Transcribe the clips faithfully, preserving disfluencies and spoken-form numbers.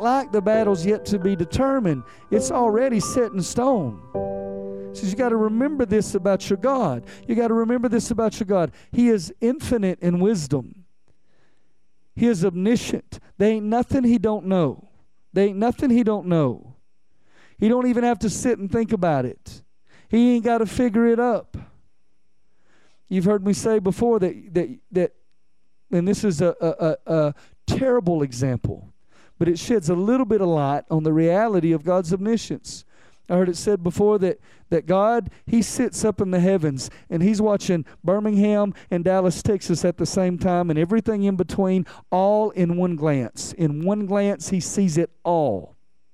like the battle's yet to be determined. It's already set in stone. So you got to remember this about your God. You got to remember this about your God. He is infinite in wisdom. He is omniscient. There ain't nothing He don't know. There ain't nothing He don't know. He don't even have to sit and think about it. He ain't got to figure it up. You've heard me say before that that that, and this is a, a, a, a terrible example, but it sheds a little bit of light on the reality of God's omniscience. I heard it said before that, that God, He sits up in the heavens and He's watching Birmingham and Dallas, Texas at the same time and everything in between, all in one glance. In one glance, He sees it all.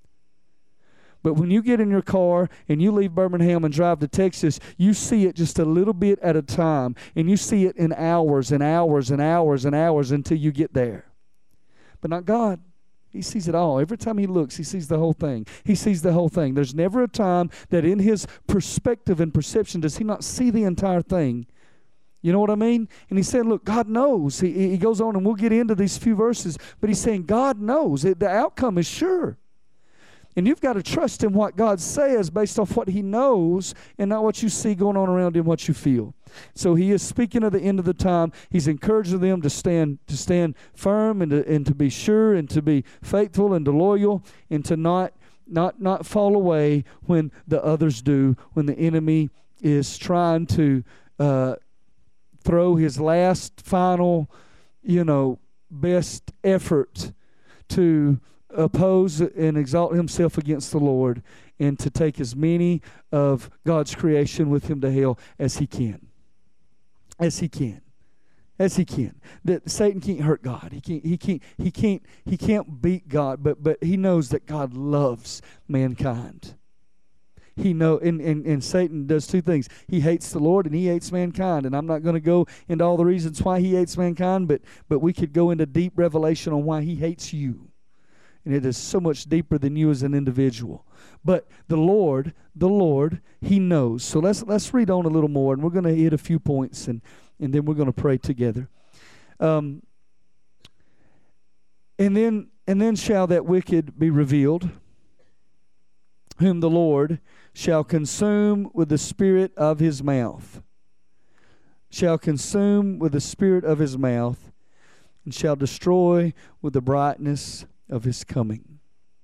But when you get in your car and you leave Birmingham and drive to Texas, you see it just a little bit at a time, and you see it in hours and hours and hours and hours until you get there. But not God. He sees it all. Every time He looks, He sees the whole thing. He sees the whole thing. There's never a time that in His perspective and perception does He not see the entire thing. You know what I mean? And He said, look, God knows. He, he goes on, and we'll get into these few verses, but He's saying God knows. It, the outcome is sure. And you've got to trust in what God says based off what He knows and not what you see going on around Him, what you feel. So He is speaking of the end of the time. He's encouraging them to stand to stand firm and to, and to be sure and to be faithful and to loyal and to not, not, not fall away when the others do, when the enemy is trying to uh, throw his last, final, you know, best effort to oppose and exalt himself against the Lord and to take as many of God's creation with him to hell as he can. As he can. As he can. That Satan can't hurt God. He can't he can't he can't he can't beat God, but but he knows that God loves mankind. He know and, and, and Satan does two things. He hates the Lord and he hates mankind. And I'm not going to go into all the reasons why he hates mankind, but but we could go into deep revelation on why he hates you. And it is so much deeper than you as an individual. But the Lord, the Lord, He knows. So let's let's read on a little more, and we're going to hit a few points, and, and then we're going to pray together. Um, and then and then shall that wicked be revealed, whom the Lord shall consume with the spirit of His mouth. Shall consume with the spirit of His mouth, and shall destroy with the brightness of His coming.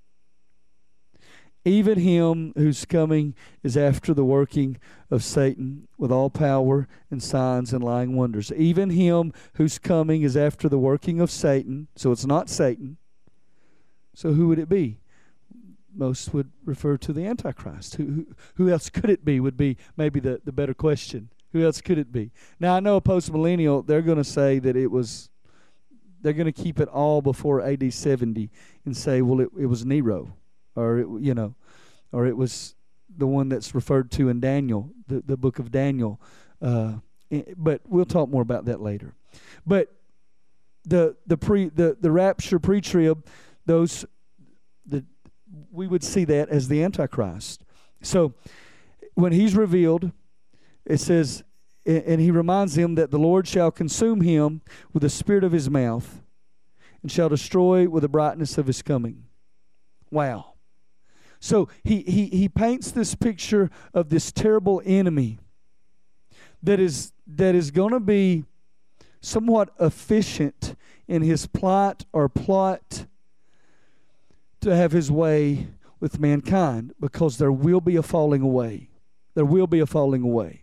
Even him whose coming is after the working of Satan with all power and signs and lying wonders. Even him whose coming is after the working of Satan. So it's not Satan. So who would it be? Most would refer to the Antichrist. Who, who, who else could it be would be maybe the, the better question. Who else could it be? Now I know a post-millennial, they're going to say that it was They're going to keep it all before A D seventy and say, well, it, it was Nero, or, it, you know, or it was the one that's referred to in Daniel, the, the book of Daniel. Uh, but we'll talk more about that later. But the the pre the, the rapture pre-trib, those the we would see that as the Antichrist. So when he's revealed, it says, and he reminds them that the Lord shall consume him with the spirit of his mouth and shall destroy with the brightness of his coming. Wow. So he, he, he paints this picture of this terrible enemy that is, that is going to be somewhat efficient in his plot or plot to have his way with mankind, because there will be a falling away. There will be a falling away.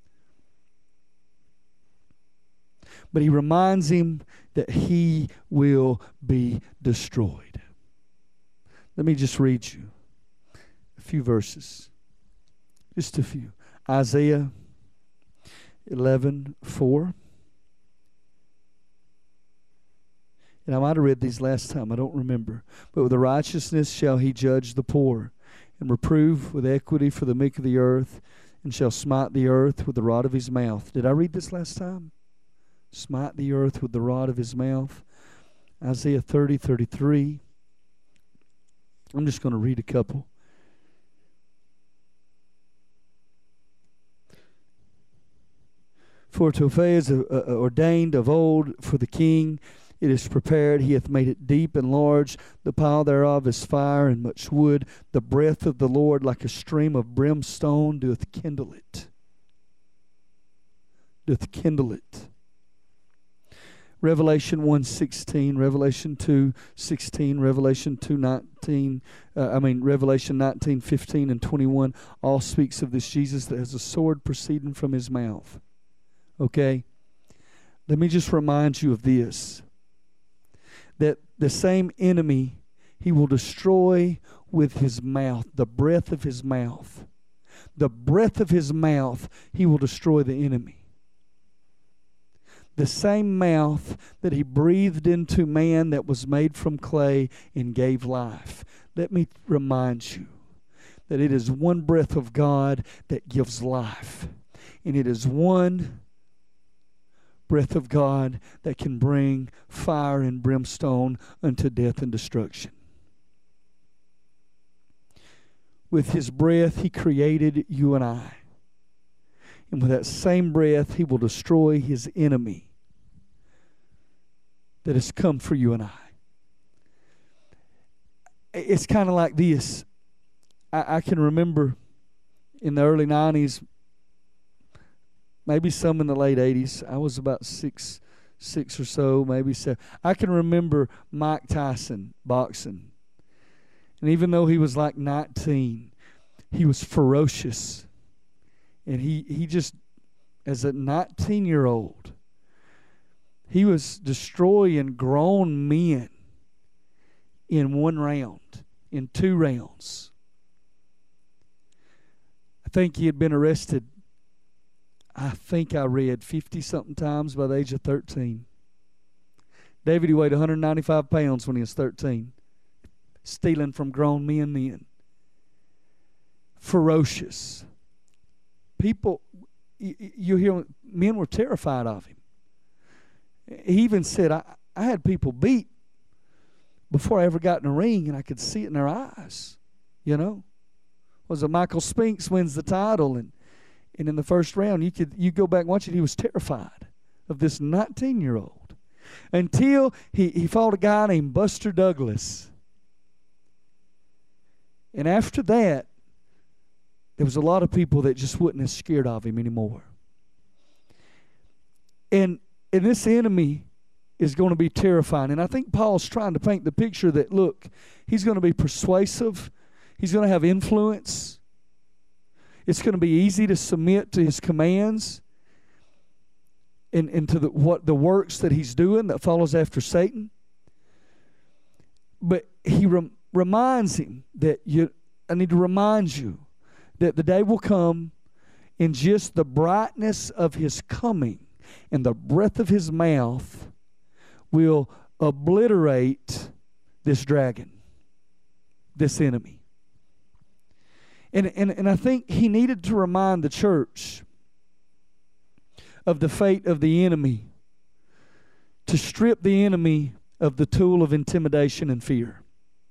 But he reminds him that he will be destroyed. Let me just read you a few verses. Just a few. Isaiah eleven four. And I might have read these last time. I don't remember. But with the righteousness shall he judge the poor, and reprove with equity for the meek of the earth, and shall smite the earth with the rod of his mouth. Did I read this last time? Smite the earth with the rod of his mouth. Isaiah thirty thirty-three. I'm just going to read a couple. For Tophet is uh, uh, ordained of old for the king, It is prepared. He hath made it deep and large. The pile thereof is fire and much wood. The breath of the Lord like a stream of brimstone doth kindle it. Doth kindle it. Revelation one sixteen, Revelation two sixteen, Revelation two nineteen, uh, I mean Revelation nineteen fifteen and twenty-one all speaks of this Jesus that has a sword proceeding from his mouth. Okay? Let me just remind you of this. That the same enemy he will destroy with his mouth, the breath of his mouth. The breath of his mouth, he will destroy the enemy. The same mouth that he breathed into man that was made from clay and gave life. Let me remind you that it is one breath of God that gives life. And it is one breath of God that can bring fire and brimstone unto death and destruction. With his breath, he created you and I. And with that same breath, he will destroy his enemy that has come for you and I. It's kind of like this. I, I can remember in the early nineties, maybe some in the late eighties. I was about six, six or so, maybe seven. I can remember Mike Tyson boxing. And even though he was like nineteen, he was ferocious. And he, he just, as a nineteen-year-old, he was destroying grown men in one round, in two rounds. I think he had been arrested, I think I read, fifty-something times by the age of thirteen. David, he weighed one hundred ninety-five pounds when he was thirteen, stealing from grown men then. Ferocious. People, you, you hear, men were terrified of him. He even said, I, I had people beat before I ever got in a ring, and I could see it in their eyes. You know? Was it Michael Spinks wins the title, and, and in the first round, you could you go back and watch it, he was terrified of this nineteen-year-old. Until he, he fought a guy named Buster Douglas. And after that, there was a lot of people that just wasn't as scared of him anymore. And, and this enemy is going to be terrifying. And I think Paul's trying to paint the picture that, look, he's going to be persuasive. He's going to have influence. It's going to be easy to submit to his commands and, and to the, what the works that he's doing that follows after Satan. But he rem, reminds him that you, I need to remind you that the day will come in just the brightness of his coming and the breath of his mouth will obliterate this dragon, this enemy. And, and, and I think he needed to remind the church of the fate of the enemy, to strip the enemy of the tool of intimidation and fear.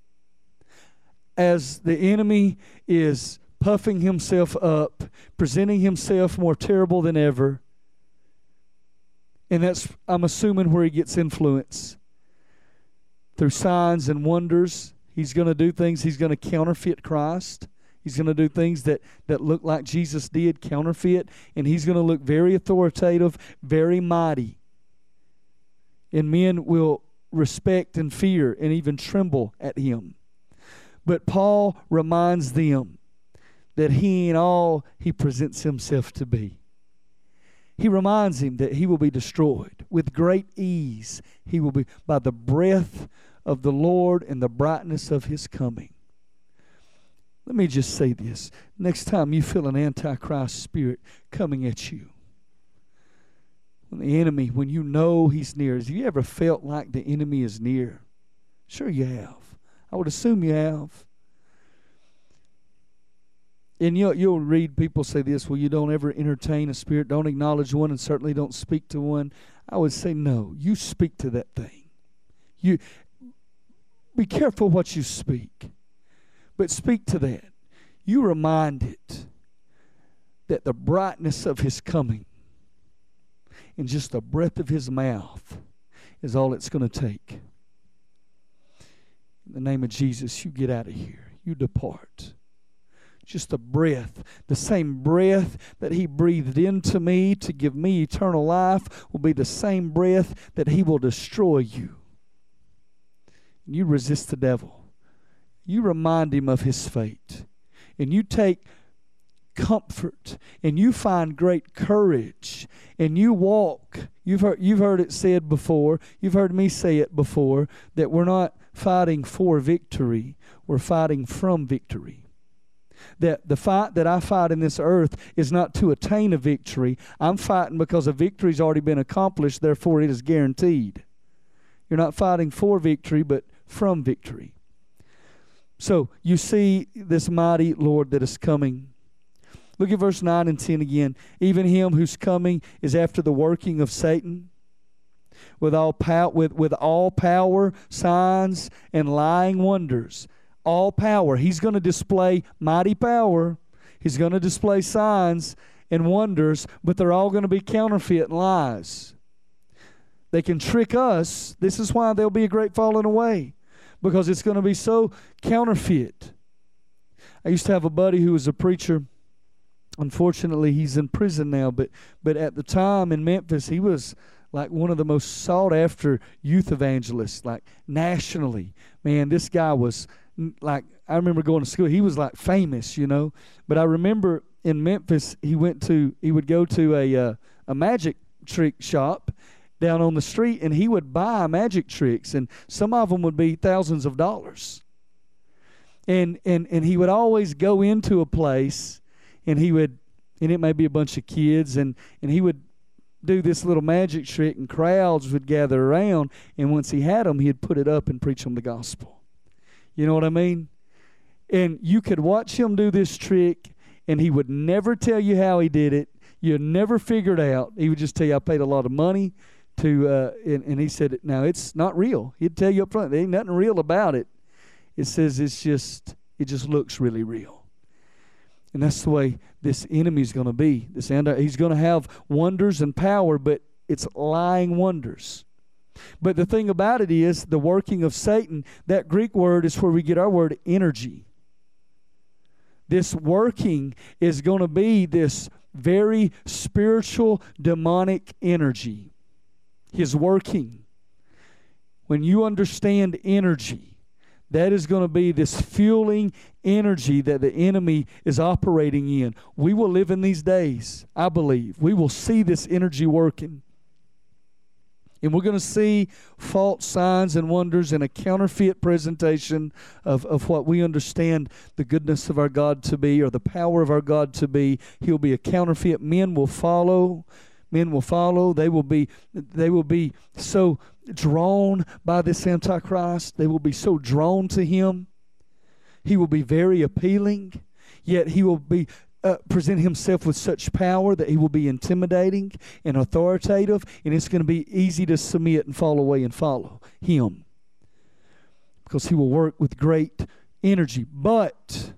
As the enemy is puffing himself up, presenting himself more terrible than ever. And that's, I'm assuming, where he gets influence. Through signs and wonders, he's going to do things. He's going to counterfeit Christ. He's going to do things that, that look like Jesus did, counterfeit. And he's going to look very authoritative, very mighty. And men will respect and fear and even tremble at him. But Paul reminds them that he ain't all he presents himself to be. He reminds him that he will be destroyed. With great ease, he will be by the breath of the Lord and the brightness of his coming. Let me just say this. Next time you feel an antichrist spirit coming at you, when the enemy, when you know he's near, have you ever felt like the enemy is near? Sure you have. I would assume you have. And you'll, you'll read people say this, well, you don't ever entertain a spirit, don't acknowledge one, and certainly don't speak to one. I would say no. You speak to that thing. You be careful what you speak, but speak to that. You remind it that the brightness of his coming and just the breath of his mouth is all it's going to take. In the name of Jesus, you get out of here. You depart. Just a breath. The same breath that He breathed into me to give me eternal life will be the same breath that He will destroy you. You resist the devil. You remind him of his fate. And you take comfort, and you find great courage, and you walk. You've heard, you've heard it said before, you've heard me say it before, that we're not fighting for victory, we're fighting from victory. That the fight that I fight in this earth is not to attain a victory. I'm fighting because a victory's already been accomplished, therefore it is guaranteed. You're not fighting for victory, but from victory. So you see this mighty Lord that is coming. Look at verse nine and ten again. Even Him whose coming is after the working of Satan, with all power, with, with all power, signs, and lying wonders. All power. He's going to display mighty power. He's going to display signs and wonders, but they're all going to be counterfeit and lies. They can trick us. This is why there'll be a great falling away, because it's going to be so counterfeit. I used to have a buddy who was a preacher. Unfortunately, he's in prison now, but but at the time in Memphis, he was like one of the most sought-after youth evangelists, like nationally. Man, this guy was like, I remember going to school. He was like famous, you know. But I remember in Memphis, he went to, he would go to a uh, a magic trick shop down on the street, and he would buy magic tricks, and some of them would be thousands of dollars. And and and he would always go into a place, and he would, and it may be a bunch of kids, and and he would do this little magic trick, and crowds would gather around, and once he had them, he'd put it up and preach them the gospel. You know what I mean? And you could watch him do this trick, and he would never tell you how he did it. You'd never figure it out. He would just tell you, I paid a lot of money to, uh, and, and he said, now it's not real. He'd tell you up front, there ain't nothing real about it. It says it's just, it just looks really real. And that's the way this enemy's going to be. This anti, he's going to have wonders and power, but it's lying wonders. But the thing about it is, the working of Satan, that Greek word is where we get our word energy. This working is going to be this very spiritual, demonic energy. His working. When you understand energy, that is going to be this fueling energy that the enemy is operating in. We will live in these days, I believe. We will see this energy working. And we're going to see false signs and wonders and a counterfeit presentation of, of what we understand the goodness of our God to be, or the power of our God to be. He'll be a counterfeit. Men will follow. Men will follow. They will be, they will be so drawn by this Antichrist. They will be so drawn to him. He will be very appealing, yet he will be Uh, present himself with such power that he will be intimidating and authoritative, and it's going to be easy to submit and fall away and follow him, because he will work with great energy. But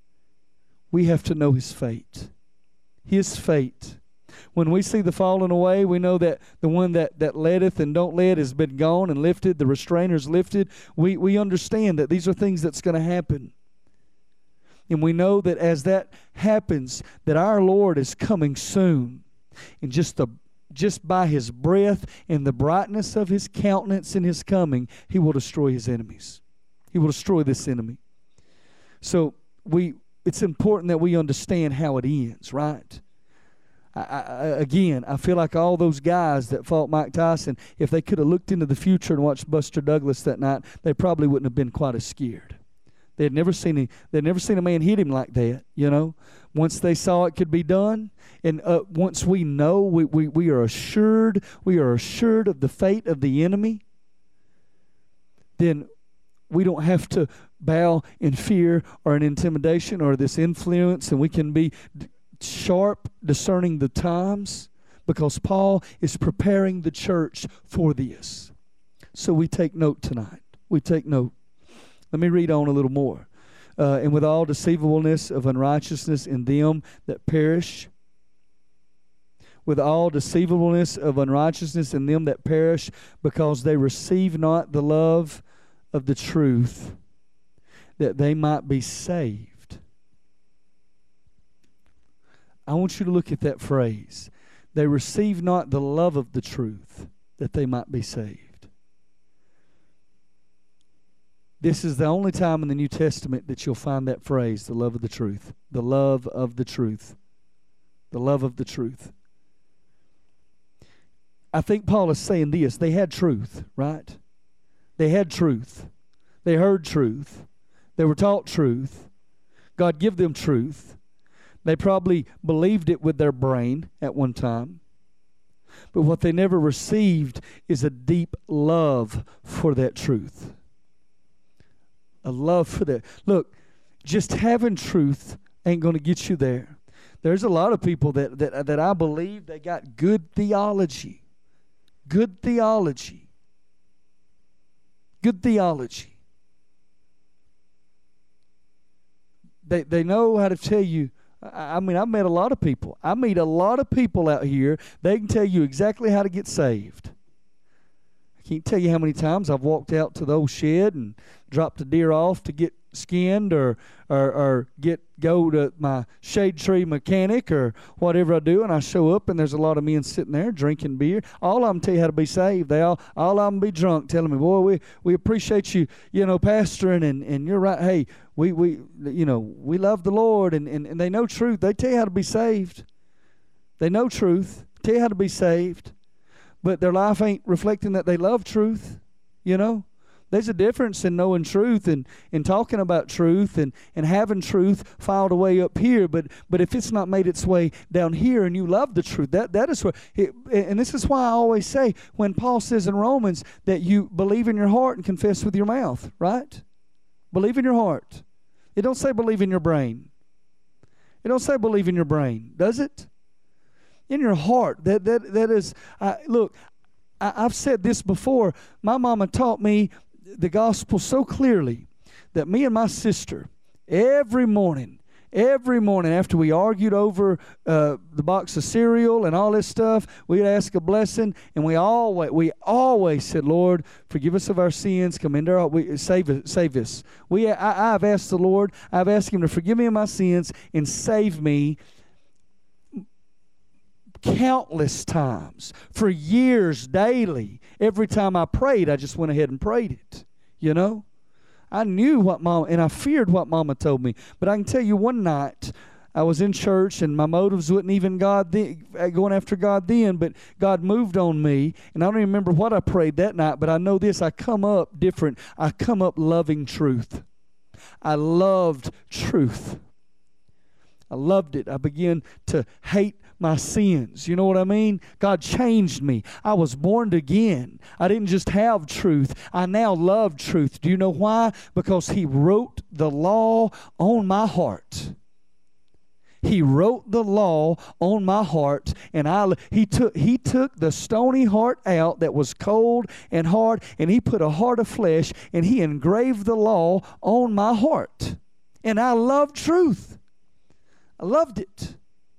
we have to know his fate. His fate. When we see the falling away, we know that the one that, that letteth and don't let has been gone and lifted, the restrainer's lifted. We, we understand that these are things that's going to happen. And we know that as that happens, that our Lord is coming soon. And just the just by his breath and the brightness of his countenance in his coming, he will destroy his enemies. He will destroy this enemy. So we it's important that we understand how it ends, right? I, I, again, I feel like all those guys that fought Mike Tyson, if they could have looked into the future and watched Buster Douglas that night, they probably wouldn't have been quite as scared. They had never seen a, they'd never seen a man hit him like that, you know. Once they saw it could be done, and uh, once we know, we, we, we are assured, we are assured of the fate of the enemy, then we don't have to bow in fear or in intimidation or this influence, and we can be d- sharp, discerning the times, because Paul is preparing the church for this. So we take note tonight. We take note. Let me read on a little more. Uh, and with all deceivableness of unrighteousness in them that perish, with all deceivableness of unrighteousness in them that perish, because they receive not the love of the truth, that they might be saved. I want you to look at that phrase. They receive not the love of the truth, that they might be saved. This is the only time in the New Testament that you'll find that phrase, the love of the truth. The love of the truth. The love of the truth. I think Paul is saying this. They had truth, right? They had truth. They heard truth. They were taught truth. God gave them truth. They probably believed it with their brain at one time. But what they never received is a deep love for that truth. A love for that. Look, just having truth ain't going to get you there. There's a lot of people that, that, that I believe they got good theology. Good theology. Good theology. They, they know how to tell you. I mean, I've met a lot of people. I meet a lot of people out here. They can tell you exactly how to get saved. I can't tell you how many times I've walked out to the old shed and dropped a deer off to get skinned, or, or or get go to my shade tree mechanic or whatever I do, and I show up and there's a lot of men sitting there drinking beer. All of them tell you how to be saved. They all all of them be drunk, telling me, "Boy, we we appreciate you, you know, pastoring, and, and you're right. Hey, we we you know we love the Lord," and, and and they know truth. They tell you how to be saved. They know truth. Tell you how to be saved, but their life ain't reflecting that they love truth. You know. There's a difference in knowing truth and, and talking about truth and, and having truth filed away up here. But but if it's not made its way down here and you love the truth, that, that is what, it, and this is why I always say when Paul says in Romans that you believe in your heart and confess with your mouth, right? Believe in your heart. It don't say believe in your brain. It don't say believe in your brain, does it? In your heart. That that that is, uh, look, I, I've said this before. My mama taught me the gospel so clearly that me and my sister, every morning, every morning after we argued over uh, the box of cereal and all this stuff, we'd ask a blessing, and we always we always said, "Lord, forgive us of our sins, come into our we, save us, save us." We I, I've asked the Lord, I've asked Him to forgive me of my sins and save me countless times, for years, daily. Every time I prayed, I just went ahead and prayed it, you know. I knew what Mama, and I feared what Mama told me. But I can tell you, one night, I was in church, and my motives wasn't even God then, going after God then, but God moved on me, and I don't even remember what I prayed that night, but I know this, I come up different. I come up loving truth. I loved truth. I loved it. I began to hate my sins. You know what I mean? God changed me. I was born again. I didn't just have truth. I now love truth. Do you know why? Because He wrote the law on my heart. He wrote the law on my heart, and I he took he took the stony heart out that was cold and hard, and He put a heart of flesh, and He engraved the law on my heart. And I love truth. I loved it.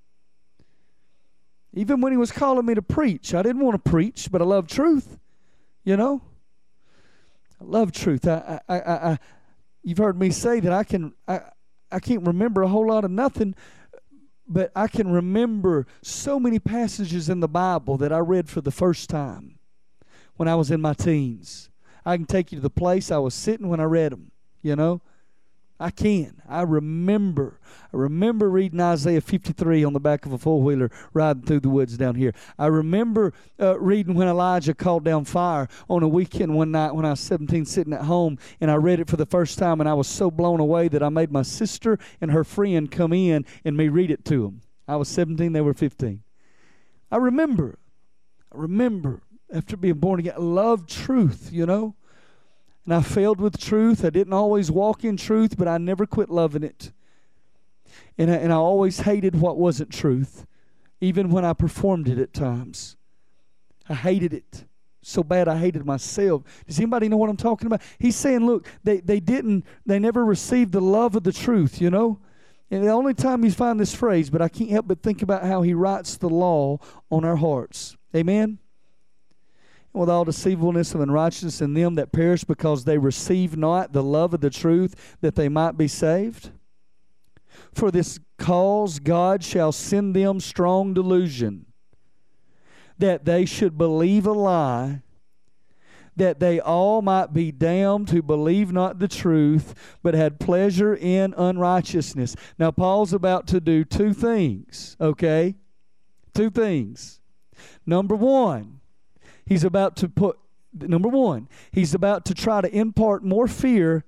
Even when He was calling me to preach, I didn't want to preach, but I love truth. You know, I love truth. I, I, I, I you've heard me say that I can, I, I can't remember a whole lot of nothing, but I can remember so many passages in the Bible that I read for the first time when I was in my teens. I can take you to the place I was sitting when I read them. You know. I can. I remember. I remember reading Isaiah fifty-three on the back of a four-wheeler riding through the woods down here. I remember uh, reading when Elijah called down fire on a weekend one night when I was seventeen, sitting at home, and I read it for the first time, and I was so blown away that I made my sister and her friend come in and me read it to them. I was seventeen, they were fifteen. I remember. I remember after being born again, I loved truth, you know. And I failed with truth. I didn't always walk in truth, but I never quit loving it. And I, and I always hated what wasn't truth, even when I performed it at times. I hated it so bad I hated myself. Does anybody know what I'm talking about? He's saying, look, they, they didn't, they never received the love of the truth, you know. And the only time you find this phrase, but I can't help but think about how he writes the law on our hearts. Amen? And with all deceivableness of unrighteousness in them that perish, because they receive not the love of the truth, that they might be saved. For this cause God shall send them strong delusion, that they should believe a lie, that they all might be damned who believe not the truth, but had pleasure in unrighteousness. Now, Paul's about to do two things, okay? Two things. Number one, he's about to put, number one, he's about to try to impart more fear,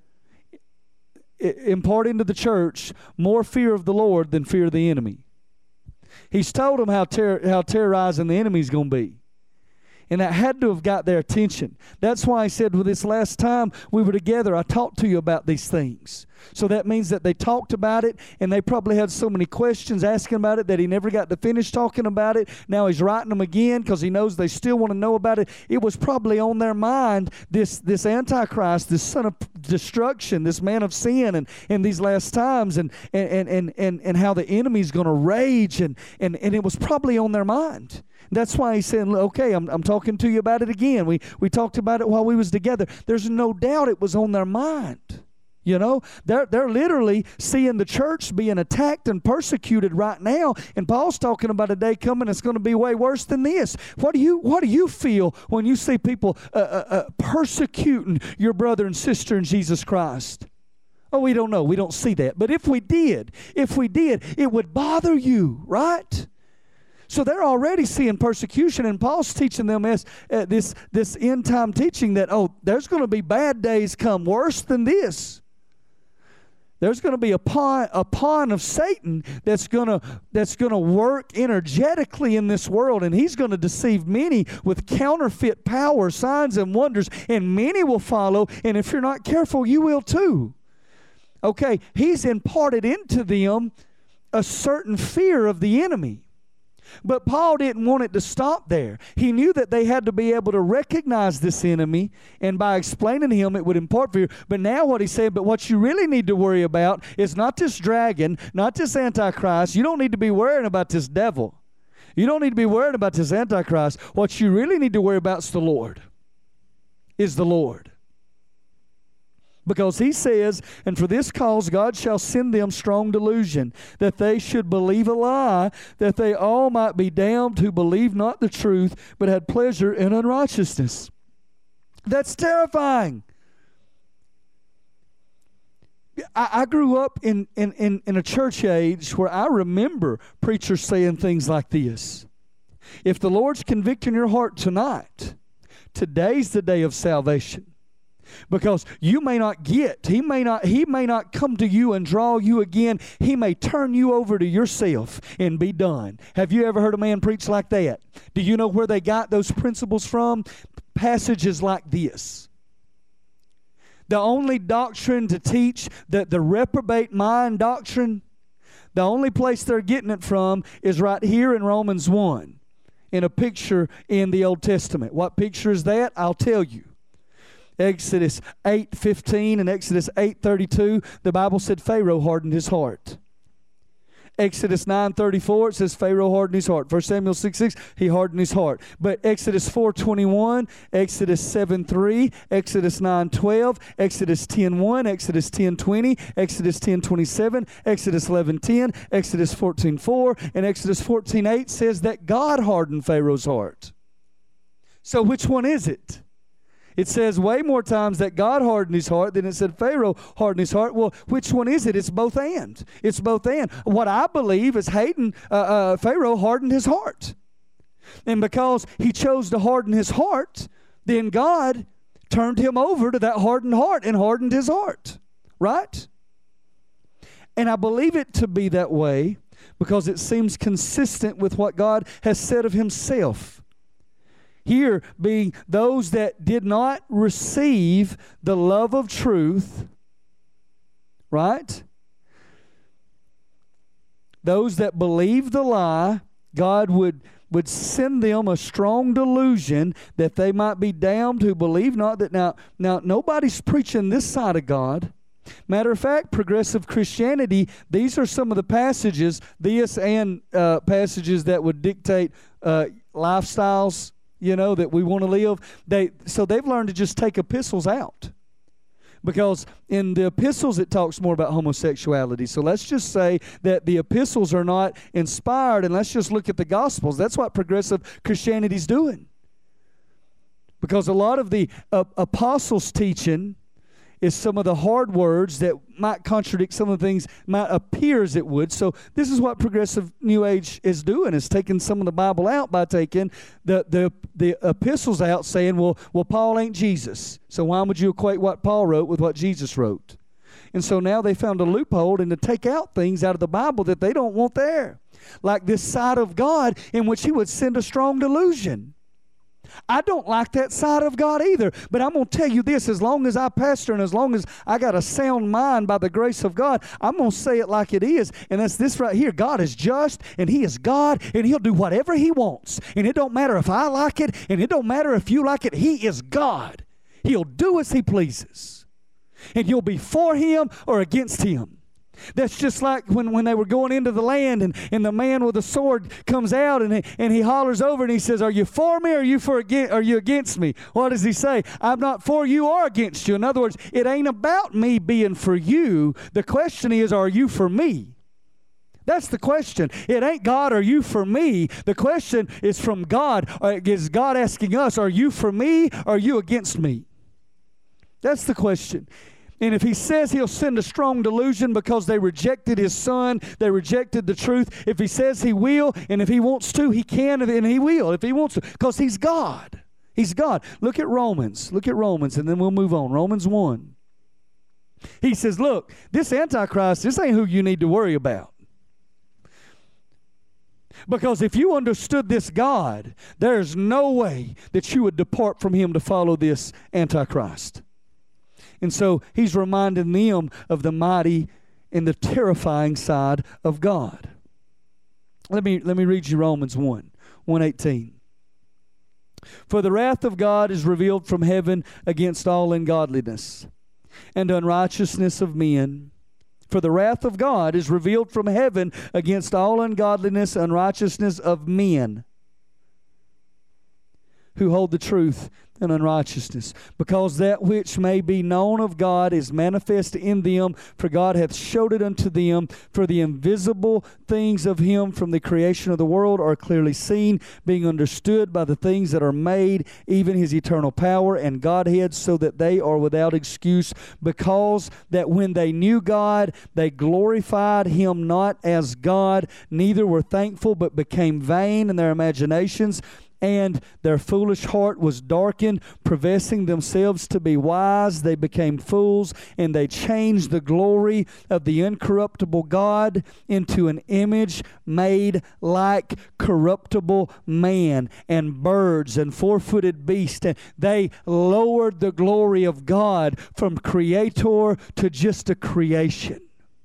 impart into the church more fear of the Lord than fear of the enemy. He's told them how, ter- how terrorizing the enemy's going to be. And that had to have got their attention. That's why I said, well, this last time we were together, I talked to you about these things. So that means that they talked about it, and they probably had so many questions asking about it that he never got to finish talking about it. Now he's writing them again because he knows they still want to know about it. It was probably on their mind, this, this Antichrist, this son of destruction, this man of sin, and in these last times, and, and, and, and, and how the enemy's going to rage, and, and, and it was probably on their mind. That's why he's saying, okay, I'm, I'm talking to you about it again. We, we talked about it while we was together. There's no doubt it was on their mind. You know, they're, they're literally seeing the church being attacked and persecuted right now. And Paul's talking about a day coming that's going to be way worse than this. What do you, what do you feel when you see people uh, uh, uh, persecuting your brother and sister in Jesus Christ? Oh, we don't know. We don't see that. But if we did, if we did, it would bother you, right? So they're already seeing persecution, and Paul's teaching them as, uh, this, this end-time teaching that, oh, there's going to be bad days come, worse than this. There's going to be a pawn, a pawn of Satan that's going to that's going to work energetically in this world, and he's going to deceive many with counterfeit power, signs, and wonders, and many will follow, and if you're not careful, you will too. Okay, he's imparted into them a certain fear of the enemy. But Paul didn't want it to stop there. He knew that they had to be able to recognize this enemy, and by explaining to him, it would impart fear. But now what he's saying, but what you really need to worry about is not this dragon, not this Antichrist. You don't need to be worrying about this devil. You don't need to be worried about this Antichrist. What you really need to worry about is the Lord, is the Lord. Because he says, and for this cause God shall send them strong delusion, that they should believe a lie, that they all might be damned who believe not the truth, but had pleasure in unrighteousness. That's terrifying. I, I grew up in, in, in, in a church age where I remember preachers saying things like this. If the Lord's convicting your heart tonight, today's the day of salvation. Because you may not get, he may not, he may not come to you and draw you again. He may turn you over to yourself and be done. Have you ever heard a man preach like that? Do you know where they got those principles from? Passages like this. The only doctrine to teach, the, the reprobate mind doctrine, the only place they're getting it from is right here in Romans one, in a picture in the Old Testament. What picture is that? I'll tell you. Exodus eight fifteen and Exodus eight thirty-two, the Bible said Pharaoh hardened his heart. Exodus nine thirty-four, it says Pharaoh hardened his heart. First Samuel six six, he hardened his heart. But Exodus four twenty-one, Exodus seven three, Exodus nine twelve, Exodus ten one, Exodus ten twenty, Exodus ten twenty-seven, Exodus eleven ten, Exodus fourteen four, and Exodus fourteen eight says that God hardened Pharaoh's heart. So which one is it? It says way more times that God hardened his heart than it said Pharaoh hardened his heart. Well, which one is it? It's both and. It's both and. What I believe is Hayden, uh, uh, Pharaoh hardened his heart. And because he chose to harden his heart, then God turned him over to that hardened heart and hardened his heart. Right? And I believe it to be that way because it seems consistent with what God has said of himself. Here being those that did not receive the love of truth, right? Those that believed the lie, God would, would send them a strong delusion that they might be damned who believe not. That now, now nobody's preaching this side of God. Matter of fact, progressive Christianity, these are some of the passages, this and uh, passages that would dictate uh, lifestyles, you know, that we want to live. They So they've learned to just take epistles out. Because in the epistles it talks more about homosexuality. So let's just say that the epistles are not inspired, and let's just look at the Gospels. That's what progressive Christianity's doing. Because a lot of the uh, apostles' teaching is some of the hard words that might contradict some of the things might appear as it would. So this is what progressive New Age is doing, is taking some of the Bible out by taking the the, the epistles out, saying, well, well, Paul ain't Jesus. So why would you equate what Paul wrote with what Jesus wrote? And so now they found a loophole and to take out things out of the Bible that they don't want there. Like this side of God in which he would send a strong delusion. I don't like that side of God either. But I'm going to tell you this, as long as I pastor and as long as I got a sound mind by the grace of God, I'm going to say it like it is. And that's this right here. God is just, and he is God, and he'll do whatever he wants. And it don't matter if I like it, and it don't matter if you like it. He is God. He'll do as he pleases. And you'll be for him or against him. That's just like when, when they were going into the land, and, and the man with the sword comes out and he, and he hollers over and he says, are you for me or are you, for against, are you against me? What does he say? I'm not for you or against you. In other words, it ain't about me being for you. The question is, are you for me? That's the question. It ain't God, are you for me? The question is from God. Is God asking us, are you for me or are you against me? That's the question. And if he says he'll send a strong delusion because they rejected his son, they rejected the truth, if he says he will, and if he wants to, he can, and he will, if he wants to, because he's God. He's God. Look at Romans. Look at Romans, and then we'll move on. Romans one. He says, look, this Antichrist, this ain't who you need to worry about. Because if you understood this God, there's no way that you would depart from him to follow this Antichrist. And so he's reminding them of the mighty and the terrifying side of God. Let me, let me read you Romans one, one eighteen. For the wrath of God is revealed from heaven against all ungodliness and unrighteousness of men. For the wrath of God is revealed from heaven against all ungodliness and unrighteousness of men who hold the truth and unrighteousness, because that which may be known of God is manifest in them, for God hath showed it unto them. For the invisible things of him from the creation of the world are clearly seen, being understood by the things that are made, even his eternal power and Godhead, so that they are without excuse, because that when they knew God, they glorified him not as God, neither were thankful, but became vain in their imaginations, and their foolish heart was darkened. Professing themselves to be wise, they became fools, and they changed the glory of the incorruptible God into an image made like corruptible man and birds and four-footed beasts. And they lowered the glory of God from creator to just a creation.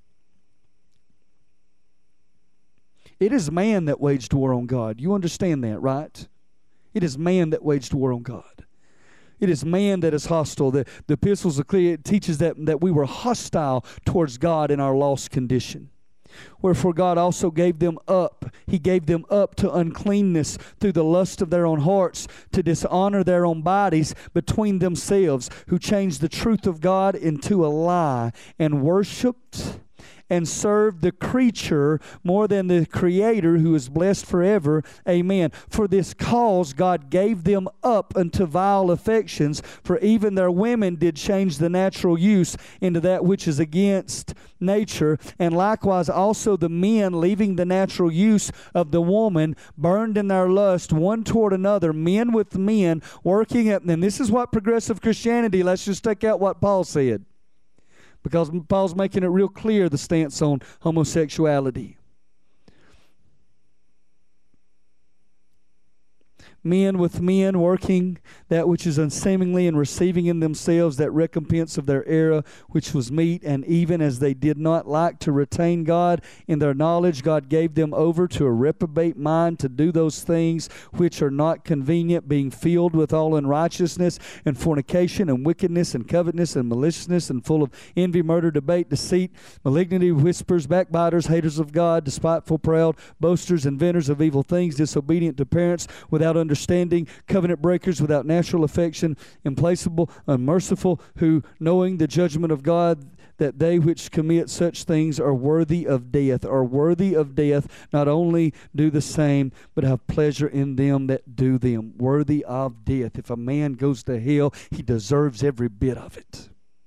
It is man that waged war on God. You understand that, right? It is man that waged war on God. It is man that is hostile. The, the epistles are clear. It teaches that, that we were hostile towards God in our lost condition. Wherefore God also gave them up. He gave them up to uncleanness through the lust of their own hearts, to dishonor their own bodies between themselves, who changed the truth of God into a lie, and worshipped and served the creature more than the Creator, who is blessed forever. Amen. For this cause God gave them up unto vile affections, for even their women did change the natural use into that which is against nature. And likewise also the men, leaving the natural use of the woman, burned in their lust one toward another, men with men, working at, and this is what progressive Christianity, let's just take out what Paul said, because Paul's making it real clear, the stance on homosexuality. men with men, working that which is unseemly, and receiving in themselves that recompense of their error, which was meet. And even as they did not like to retain God in their knowledge, God gave them over to a reprobate mind to do those things which are not convenient, being filled with all unrighteousness and fornication and wickedness and covetousness and maliciousness, and full of envy, murder, debate, deceit, malignity, whispers, backbiters, haters of God, despiteful, proud, boasters, inventors of evil things, disobedient to parents, without understanding, covenant breakers, without natural affection, implacable, unmerciful, who, knowing the judgment of God, that they which commit such things are worthy of death, are worthy of death, not only do the same, but have pleasure in them that do them. Worthy of death. If a man goes to hell, he deserves every bit of it.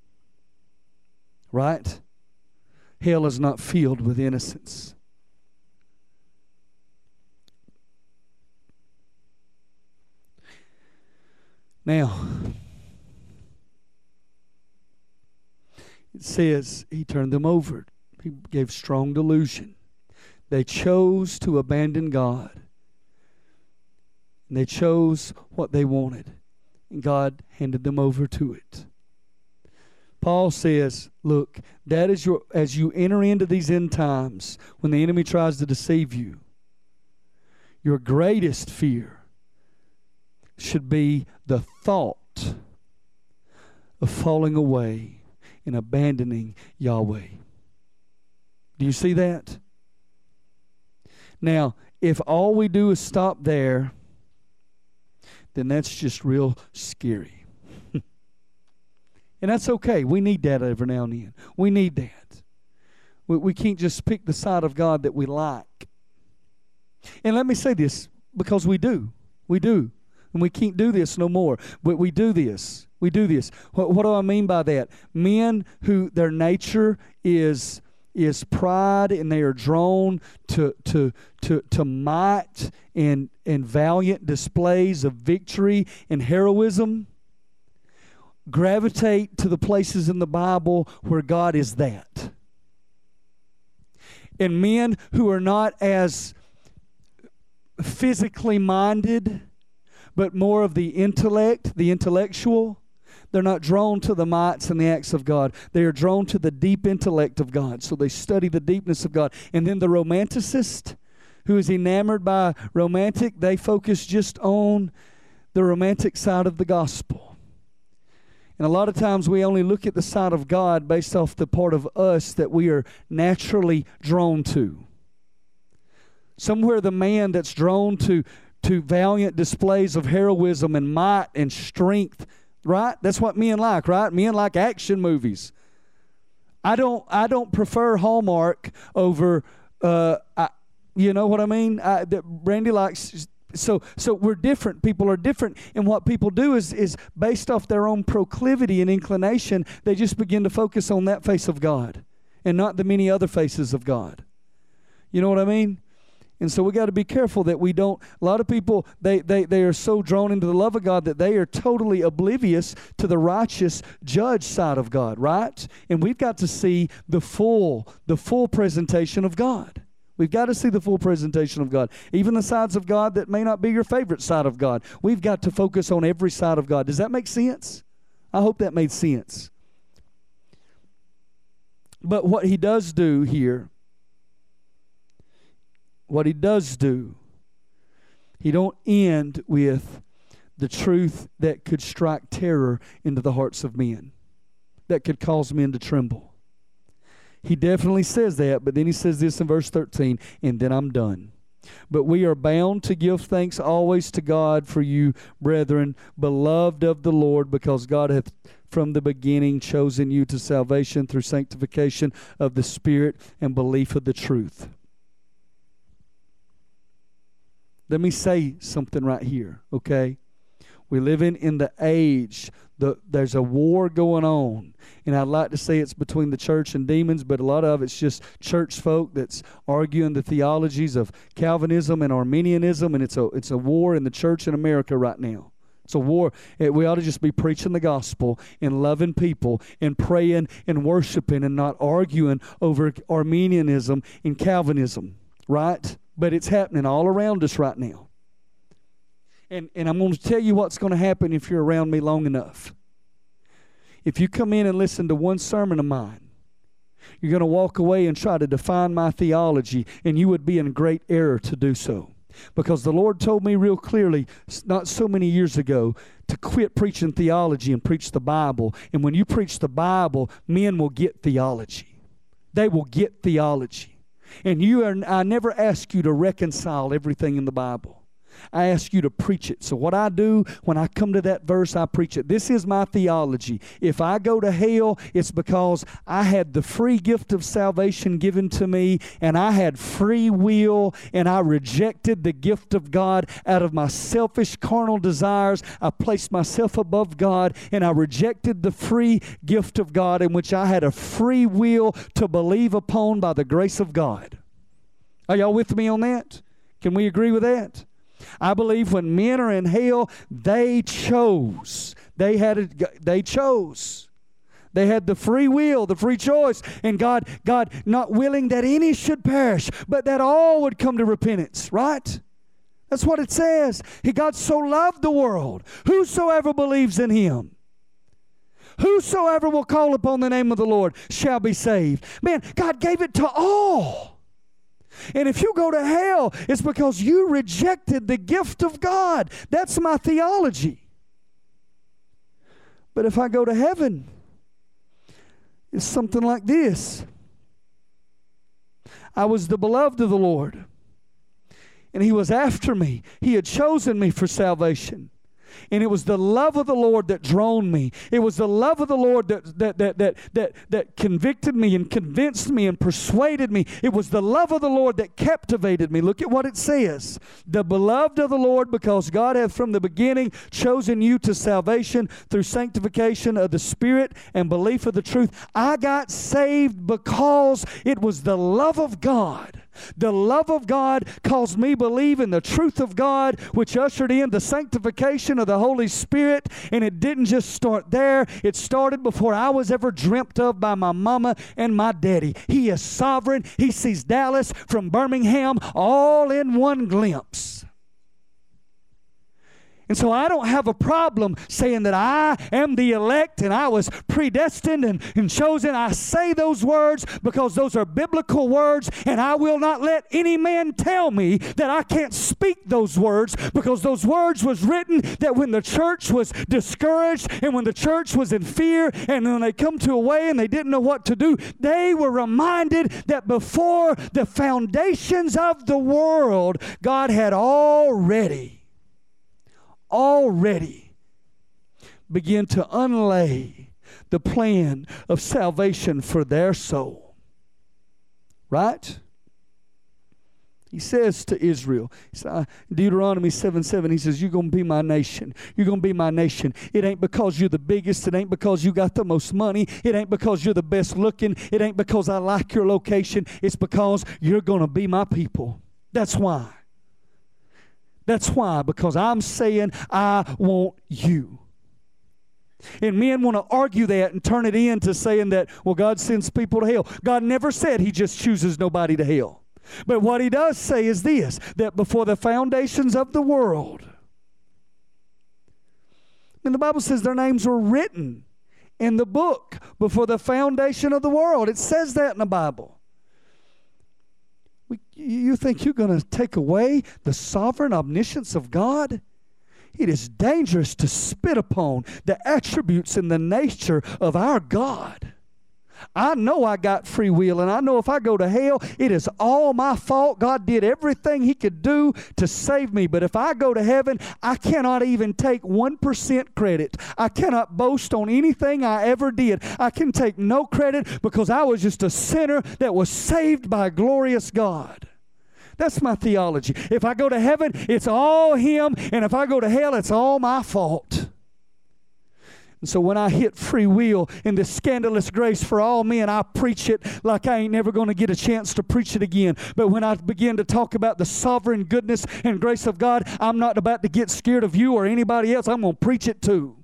Right? Hell is not filled with innocence. Now, it says he turned them over. He gave strong delusion. They chose to abandon God. And they chose what they wanted. And God handed them over to it. Paul says, look, that is your, as you enter into these end times, when the enemy tries to deceive you, your greatest fear should be the thought of falling away and abandoning Yahweh. Do you see that? Now, if all we do is stop there, then that's just real scary. And that's okay. We need that every now and then. We need that. We, we can't just pick the side of God that we like. And let me say this, because we do. We do. And we can't do this no more. But we do this. We do this. What, what do I mean by that? Men who their nature is is pride, and they are drawn to to to, to might and, and valiant displays of victory and heroism, gravitate to the places in the Bible where God is that. And men who are not as physically minded, but more of the intellect, the intellectual, they're not drawn to the mights and the acts of God. They are drawn to the deep intellect of God. So they study the deepness of God. And then the romanticist, who is enamored by romantic, they focus just on the romantic side of the gospel. And a lot of times we only look at the side of God based off the part of us that we are naturally drawn to. Somewhere the man that's drawn to to valiant displays of heroism and might and strength, right? That's what men like, right? Men like action movies. I don't I don't prefer Hallmark over, uh, I, you know what I mean? I, that Brandy likes, so so we're different. People are different. And what people do is, is based off their own proclivity and inclination, they just begin to focus on that face of God and not the many other faces of God. You know what I mean? And so we got to be careful that we don't, a lot of people, they, they, they are so drawn into the love of God that they are totally oblivious to the righteous judge side of God, right? And we've got to see the full, the full presentation of God. We've got to see the full presentation of God. Even the sides of God that may not be your favorite side of God. We've got to focus on every side of God. Does that make sense? I hope that made sense. But what he does do here, what he does do, he don't end with the truth that could strike terror into the hearts of men, that could cause men to tremble. He definitely says that, but then he says this in verse thirteen, and then I'm done. But we are bound to give thanks always to God for you, brethren, beloved of the Lord, because God hath from the beginning chosen you to salvation through sanctification of the Spirit and belief of the truth. Let me say something right here, okay? We're living in the age, the, there's a war going on. And I'd like to say it's between the church and demons, but a lot of it's just church folk that's arguing the theologies of Calvinism and Arminianism, and it's a, it's a war in the church in America right now. It's a war. We ought to just be preaching the gospel and loving people and praying and worshiping and not arguing over Arminianism and Calvinism, right? But it's happening all around us right now. And, and I'm going to tell you what's going to happen if you're around me long enough. If you come in and listen to one sermon of mine, you're going to walk away and try to define my theology, and you would be in great error to do so. Because the Lord told me real clearly not so many years ago to quit preaching theology and preach the Bible. And when you preach the Bible, men will get theology. They will get theology. And you are, I never ask you to reconcile everything in the Bible. I ask you to preach it. So what I do when I come to that verse, I preach it. This is my theology. If I go to hell, it's because I had the free gift of salvation given to me, and I had free will, and I rejected the gift of God out of my selfish carnal desires. I placed myself above God, and I rejected the free gift of God in which I had a free will to believe upon by the grace of God. Are y'all with me on that? Can we agree with that? I believe when men are in hell, they chose. They had a, they chose. They had the free will, the free choice. And God, God not willing that any should perish, but that all would come to repentance, right? That's what it says. He, God so loved the world, whosoever believes in Him, whosoever will call upon the name of the Lord shall be saved. Man, God gave it to all. And if you go to hell, it's because you rejected the gift of God. That's my theology. But if I go to heaven, it's something like this. I was the beloved of the Lord, and He was after me. He had chosen me for salvation. And it was the love of the Lord that drawn me. It was the love of the Lord that, that, that, that, that, that convicted me and convinced me and persuaded me. It was the love of the Lord that captivated me. Look at what it says. The beloved of the Lord, because God hath from the beginning chosen you to salvation through sanctification of the Spirit and belief of the truth. I got saved because it was the love of God. The love of God caused me believe in the truth of God, which ushered in the sanctification of the Holy Spirit. And it didn't just start there. It started before I was ever dreamt of by my mama and my daddy. He is sovereign. He sees Dallas from Birmingham all in one glimpse. And so I don't have a problem saying that I am the elect and I was predestined and, and chosen. I say those words because those are biblical words, and I will not let any man tell me that I can't speak those words, because those words was written that when the church was discouraged and when the church was in fear and when they come to a way and they didn't know what to do, they were reminded that before the foundations of the world, God had already already begin to unlay the plan of salvation for their soul. Right? He says to Israel, Deuteronomy seven seven, he says, you're going to be my nation. You're going to be my nation. It ain't because you're the biggest. It ain't because you got the most money. It ain't because you're the best looking. It ain't because I like your location. It's because you're going to be my people. That's why. That's why, because I'm saying I want you. And men want to argue that and turn it into saying that, well, God sends people to hell. God never said He just chooses nobody to hell. But what He does say is this, that before the foundations of the world, and the Bible says their names were written in the book before the foundation of the world. It says that in the Bible. You think you're going to take away the sovereign omniscience of God? It is dangerous to spit upon the attributes and the nature of our God. I know I got free will, and I know if I go to hell, it is all my fault. God did everything He could do to save me. But if I go to heaven, I cannot even take one percent credit. I cannot boast on anything I ever did. I can take no credit because I was just a sinner that was saved by a glorious God. That's my theology. If I go to heaven, it's all Him, and if I go to hell, it's all my fault. And so when I hit free will and this scandalous grace for all men, I preach it like I ain't never going to get a chance to preach it again. But when I begin to talk about the sovereign goodness and grace of God, I'm not about to get scared of you or anybody else. I'm going to preach it too.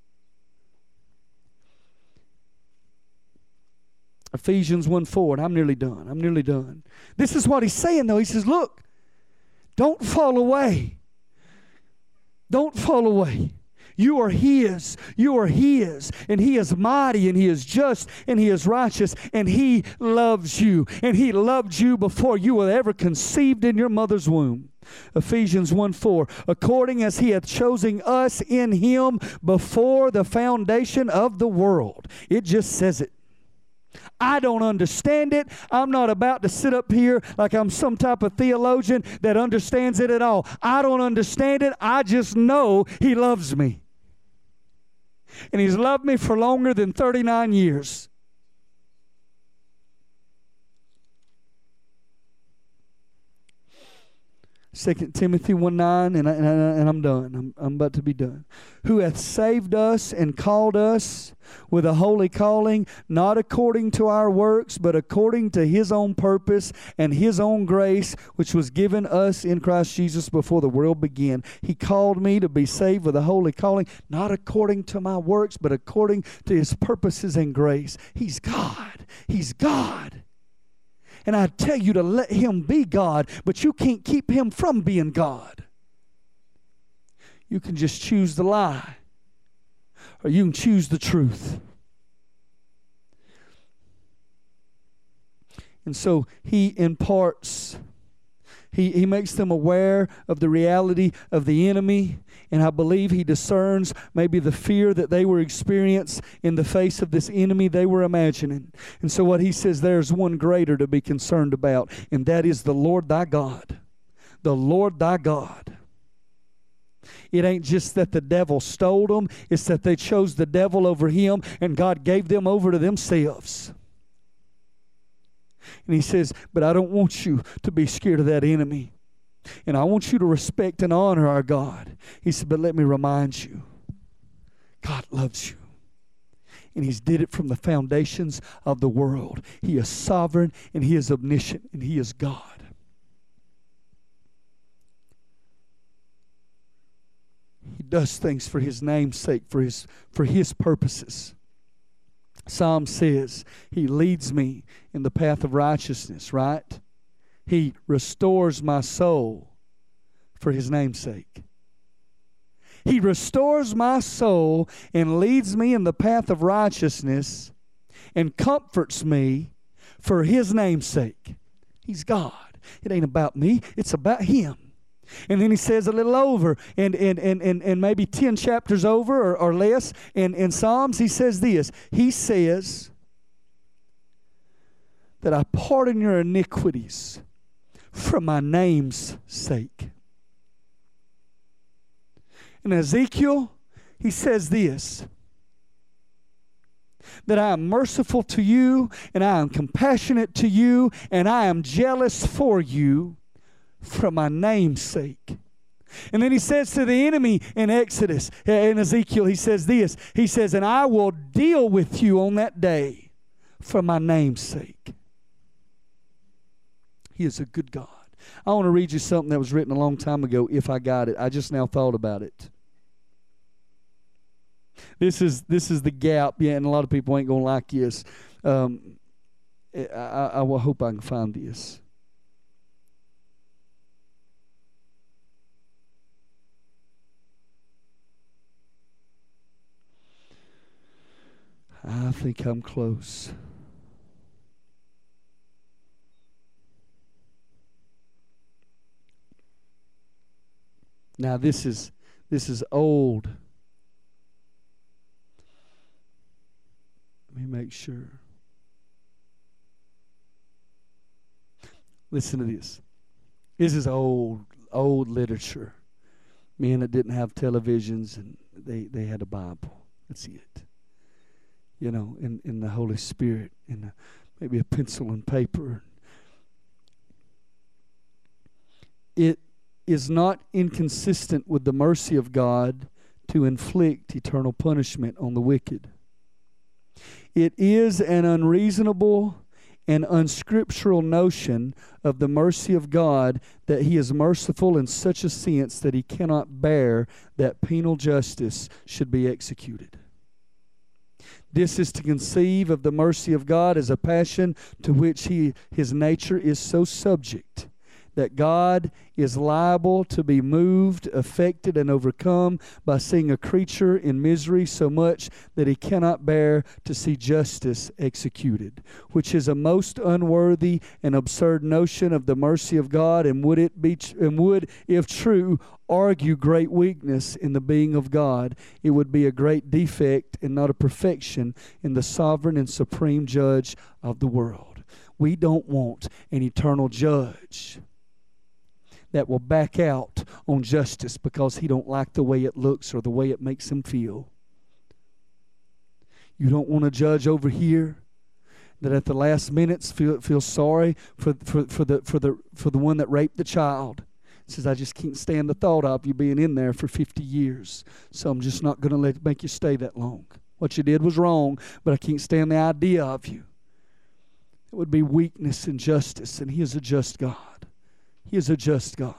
Ephesians one four, and I'm nearly done. I'm nearly done. This is what he's saying, though. He says, look, don't fall away. Don't fall away. You are His. You are His. And He is mighty, and He is just, and He is righteous, and He loves you. And He loved you before you were ever conceived in your mother's womb. Ephesians one four, according as He hath chosen us in Him before the foundation of the world. It just says it. I don't understand it. I'm not about to sit up here like I'm some type of theologian that understands it at all. I don't understand it. I just know He loves me. And He's loved me for longer than thirty-nine years. Second Timothy one nine, and, I, and, I, and I'm done. I'm, I'm about to be done. Who hath saved us and called us with a holy calling, not according to our works, but according to His own purpose and His own grace, which was given us in Christ Jesus before the world began. He called me to be saved with a holy calling, not according to my works, but according to His purposes and grace. He's God. He's God. And I tell you to let Him be God, but you can't keep Him from being God. You can just choose the lie, or you can choose the truth. And so He imparts, He, he makes them aware of the reality of the enemy. And I believe He discerns maybe the fear that they were experiencing in the face of this enemy they were imagining. And so what He says, there's one greater to be concerned about, and that is the Lord thy God. The Lord thy God. It ain't just that the devil stole them. It's that they chose the devil over Him, and God gave them over to themselves. And He says, but I don't want you to be scared of that enemy. And I want you to respect and honor our God. He said, but let me remind you, God loves you. And He's did it from the foundations of the world. He is sovereign, and He is omniscient, and He is God. He does things for His name's sake, for His, for His purposes. Psalm says, He leads me in the path of righteousness, right? He restores my soul for His name's sake. He restores my soul and leads me in the path of righteousness and comforts me for His name's sake. He's God. It ain't about me. It's about Him. And then He says a little over, and, and, and, and, and maybe ten chapters over or, or less, in, in Psalms, He says this. He says that I pardon your iniquities for my name's sake. In Ezekiel, He says this, that I am merciful to you, and I am compassionate to you, and I am jealous for you for my name's sake. And then He says to the enemy in Exodus, in Ezekiel, He says this, He says, and I will deal with you on that day for my name's sake. He is a good God. I want to read you something that was written a long time ago, if I got it. I just now thought about it. This is this is the gap, yeah, and a lot of people ain't going to like this. Um, I, I, I will hope I can find this. I think I'm close. Now this is this is old. Let me make sure. Listen to this. This is old, old literature. Men that didn't have televisions, and they, they had a Bible. That's it. You know, in, in the Holy Spirit, and maybe a pencil and paper. It is not inconsistent with the mercy of God to inflict eternal punishment on the wicked. It is an unreasonable and unscriptural notion of the mercy of God that He is merciful in such a sense that He cannot bear that penal justice should be executed. This is to conceive of the mercy of God as a passion to which he, His nature is so subject that God is liable to be moved, affected, and overcome by seeing a creature in misery so much that he cannot bear to see justice executed, which is a most unworthy and absurd notion of the mercy of God, and would it be and would, if true, argue great weakness in the being of God. It would be a great defect and not a perfection in the sovereign and supreme judge of the world. We don't want an eternal judge that will back out on justice because he don't like the way it looks or the way it makes him feel. You don't want a judge over here that at the last minutes feel feel sorry for for for the for the for the one that raped the child. Says, I just can't stand the thought of you being in there for fifty years, so I'm just not going to let make you stay that long. What you did was wrong, but I can't stand the idea of you. It would be weakness and justice, and he is a just God. He is a just God.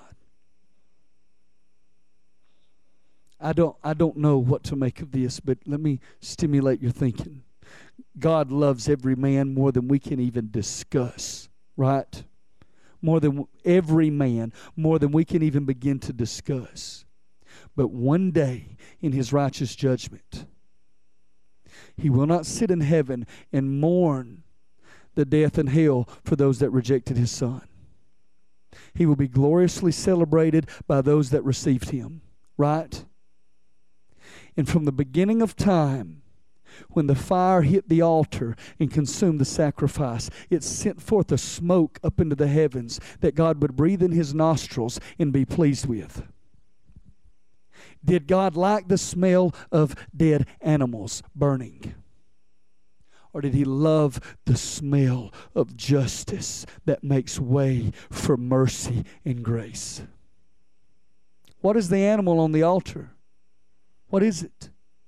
I don't I don't know what to make of this, but let me stimulate your thinking. God loves every man more than we can even discuss, right? More than every man, more than we can even begin to discuss. But one day, in his righteous judgment, he will not sit in heaven and mourn the death and hell for those that rejected his Son. He will be gloriously celebrated by those that received him, right? And from the beginning of time, when the fire hit the altar and consumed the sacrifice, it sent forth a smoke up into the heavens that God would breathe in his nostrils and be pleased with. Did God like the smell of dead animals burning? Or did he love the smell of justice that makes way for mercy and grace? What is the animal on the altar? What is it?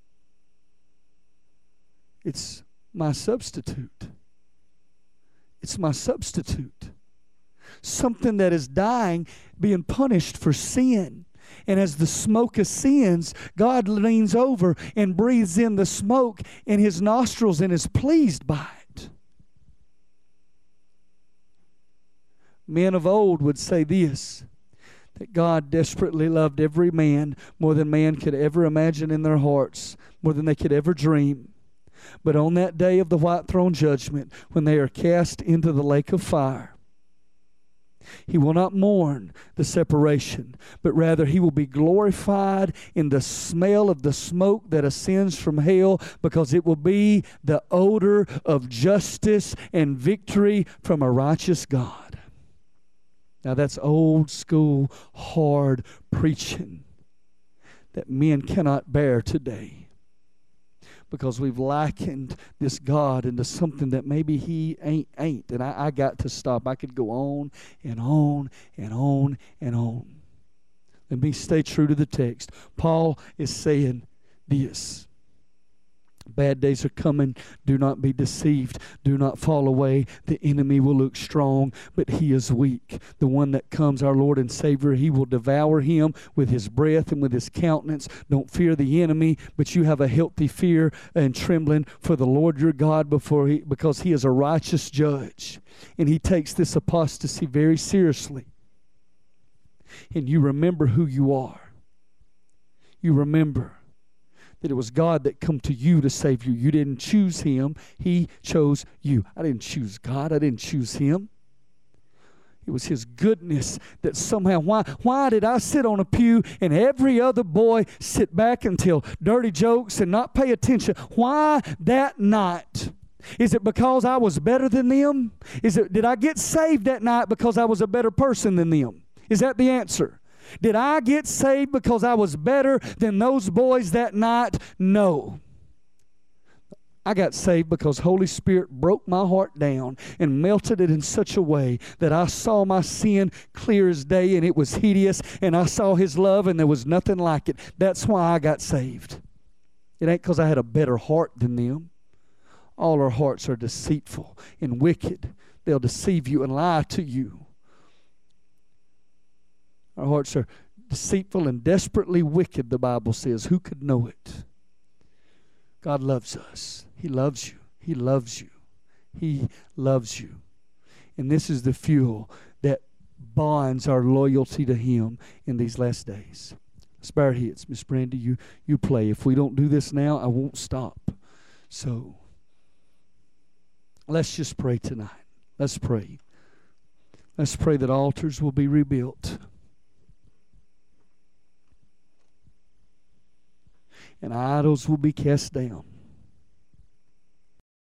It's my substitute. It's my substitute. Something that is dying, being punished for sin. And as the smoke ascends, God leans over and breathes in the smoke in his nostrils and is pleased by it. Men of old would say this, that God desperately loved every man more than man could ever imagine in their hearts, more than they could ever dream. But on that day of the white throne judgment, when they are cast into the lake of fire, he will not mourn the separation, but rather he will be glorified in the smell of the smoke that ascends from hell, because it will be the odor of justice and victory from a righteous God. Now that's old school, hard preaching that men cannot bear today, because we've likened this God into something that maybe he ain't ain't. And I, I got to stop. I could go on and on and on and on. Let me stay true to the text. Paul is saying this. Bad days are coming. Do not be deceived. Do not fall away. The enemy will look strong, but he is weak. The one that comes, our Lord and Savior, he will devour him with his breath and with his countenance. Don't fear the enemy, but you have a healthy fear and trembling for the Lord your God, before he, because he is a righteous judge. And he takes this apostasy very seriously. And you remember who you are. You remember that it was God that come to you to save you. You didn't choose him. He chose you. I didn't choose God. I didn't choose him. It was his goodness that somehow, why, why did I sit on a pew and every other boy sit back and tell dirty jokes and not pay attention? Why that night? Is it because I was better than them? Is it, did I get saved that night because I was a better person than them? Is that the answer? Did I get saved because I was better than those boys that night? No. I got saved because Holy Spirit broke my heart down and melted it in such a way that I saw my sin clear as day, and it was hideous, and I saw his love and there was nothing like it. That's why I got saved. It ain't because I had a better heart than them. All our hearts are deceitful and wicked. They'll deceive you and lie to you. Our hearts are deceitful and desperately wicked, the Bible says. Who could know it? God loves us. He loves you. He loves you. He loves you. And this is the fuel that bonds our loyalty to Him in these last days. Let's bow our heads. Miss Brandy, you, you play. If we don't do this now, I won't stop. So, let's just pray tonight. Let's pray. Let's pray that altars will be rebuilt. And idols will be cast down.